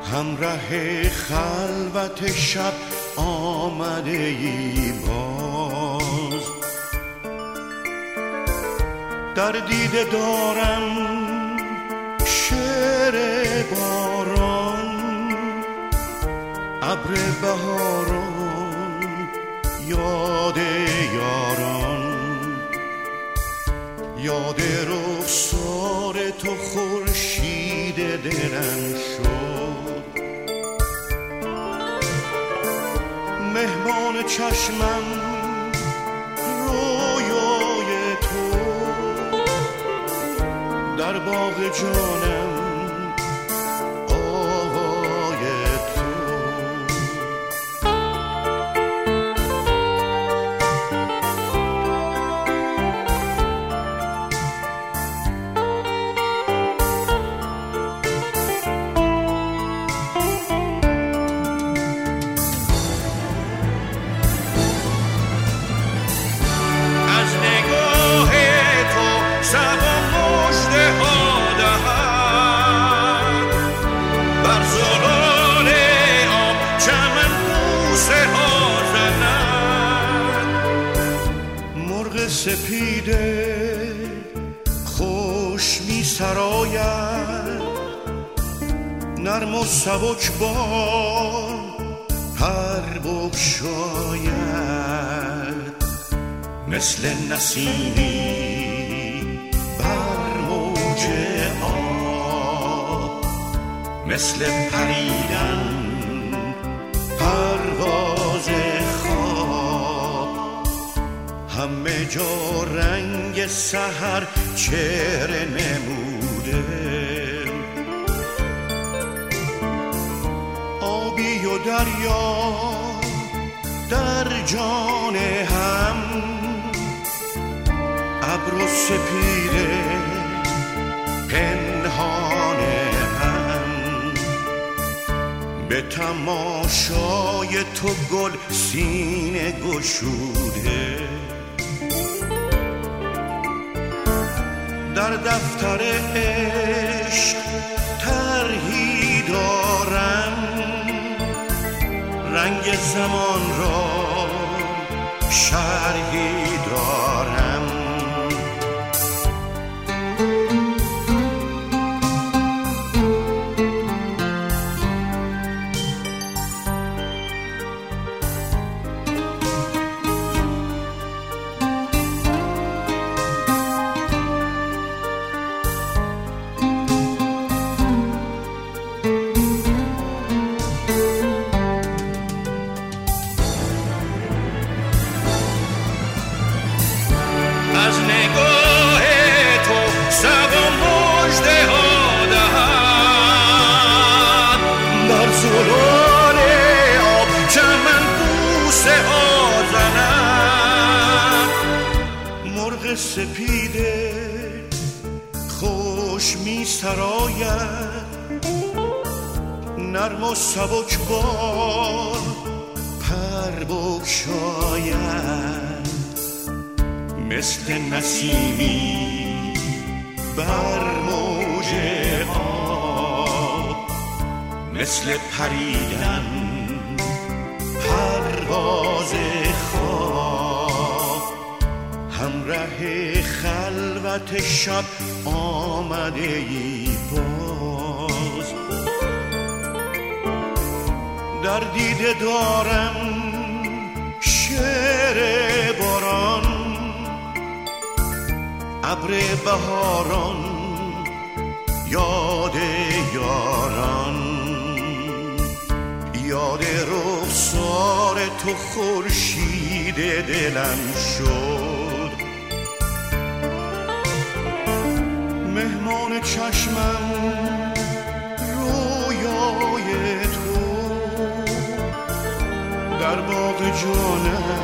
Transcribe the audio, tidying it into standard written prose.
همراه خلوت شب آمده ای باز، در دیده دارم شعر باران، ابر بهاران، یاد یاران، یاد رخسار تو خورشید دلم شد، مهمان چشمم رویای تو، در باغ جانم آوای تو. از نگاه تو سب و مژده ها دهد، بر زلال آب چمن بوسه ها زند، مرغ سپیده خوش می سراید، نرم و سبک بال پر بگشاید، مثل نسیمی بر موج آب، مثل پریدن پرواز خواب، همه جا رنگ سحر چهره نموده، آبی و دریا در جان هم، ابر و سپیده پنهان هم، به تماشای تو گل سینه گشوده، در دفتر عشق طرحی دارم، رنگ زمان را شرحی دارم. از نگاه تو سب و مژده ها دهد، بر زلال آب چمن بوسه ها زند، مرغ سپیده خوش می سراید، نرم و سبک بال پر بگشاید، مثل نسیمی بر موج آب، مثل پریدن پرواز خواب، همراه خلوت شب آمده ای باز، در دیده دارم شعر باران، ابر بهاران، یاد یاران، یاد رخسار تو خورشید دلم شد، مهمان چشمم رویای تو، در باغ جانم